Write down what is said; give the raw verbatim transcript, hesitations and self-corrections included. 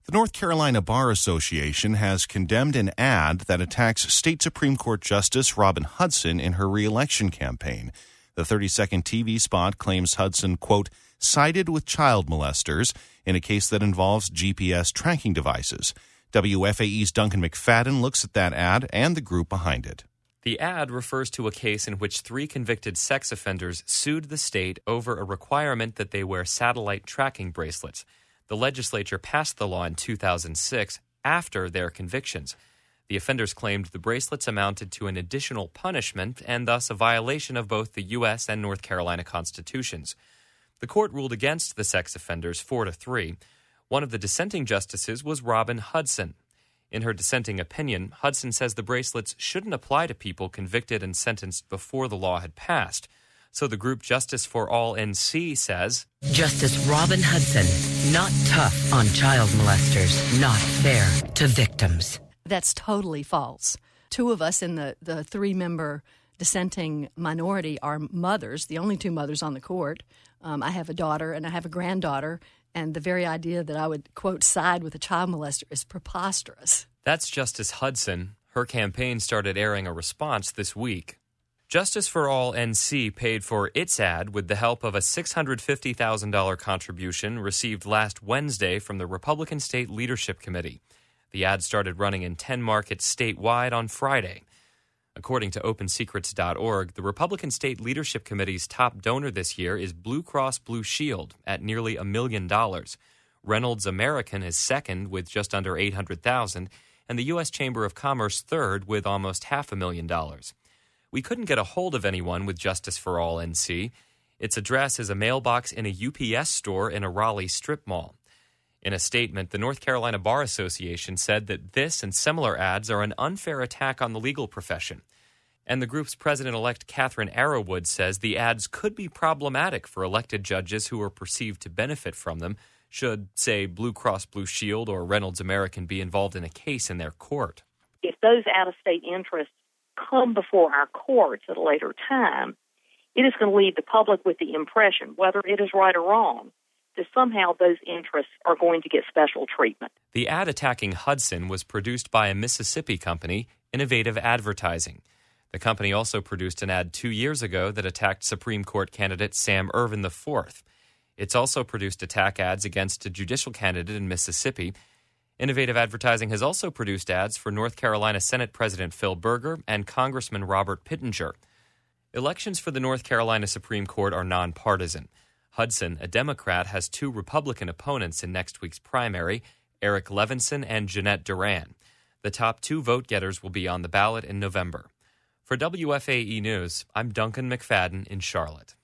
The North Carolina Bar Association has condemned an ad that attacks State Supreme Court Justice Robin Hudson in her re-election campaign. The thirty-second T V spot claims Hudson, quote, sided with child molesters in a case that involves G P S tracking devices. W F A E's Duncan McFadden looks at that ad and the group behind it. The ad refers to a case in which three convicted sex offenders sued the state over a requirement that they wear satellite tracking bracelets. The legislature passed the law in two thousand six after their convictions. The offenders claimed the bracelets amounted to an additional punishment and thus a violation of both the U S and North Carolina constitutions. The court ruled against the sex offenders four to three. One of the dissenting justices was Robin Hudson. In her dissenting opinion, Hudson says the bracelets shouldn't apply to people convicted and sentenced before the law had passed. So the group Justice for All N C says, Justice Robin Hudson, not tough on child molesters, not fair to victims. That's totally false. Two of us in the, the three-member dissenting minority are mothers, the only two mothers on the court. Um, I have a daughter and I have a granddaughter, and the very idea that I would, quote, side with a child molester is preposterous. That's Justice Hudson. Her campaign started airing a response this week. Justice for All N C paid for its ad with the help of a six hundred fifty thousand dollars contribution received last Wednesday from the Republican State Leadership Committee. The ad started running in ten markets statewide on Friday. According to open secrets dot org, the Republican State Leadership Committee's top donor this year is Blue Cross Blue Shield at nearly a million dollars. Reynolds American is second with just under eight hundred thousand dollars, and the U S Chamber of Commerce third with almost half a million dollars. We couldn't get a hold of anyone with Justice for All N C. Its address is a mailbox in a U P S store in a Raleigh strip mall. In a statement, the North Carolina Bar Association said that this and similar ads are an unfair attack on the legal profession. And the group's president-elect Catherine Arrowwood says the ads could be problematic for elected judges who are perceived to benefit from them should, say, Blue Cross Blue Shield or Reynolds American be involved in a case in their court. If those out-of-state interests come before our courts at a later time, it is going to leave the public with the impression, whether it is right or wrong, that somehow those interests are going to get special treatment. The ad attacking Hudson was produced by a Mississippi company, Innovative Advertising. The company also produced an ad two years ago that attacked Supreme Court candidate Sam Ervin the fourth. It's also produced attack ads against a judicial candidate in Mississippi. Innovative Advertising has also produced ads for North Carolina Senate President Phil Berger and Congressman Robert Pittenger. Elections for the North Carolina Supreme Court are nonpartisan. Hudson, a Democrat, has two Republican opponents in next week's primary, Eric Levinson and Jeanette Duran. The top two vote-getters will be on the ballot in November. For W F A E News, I'm Duncan McFadden in Charlotte.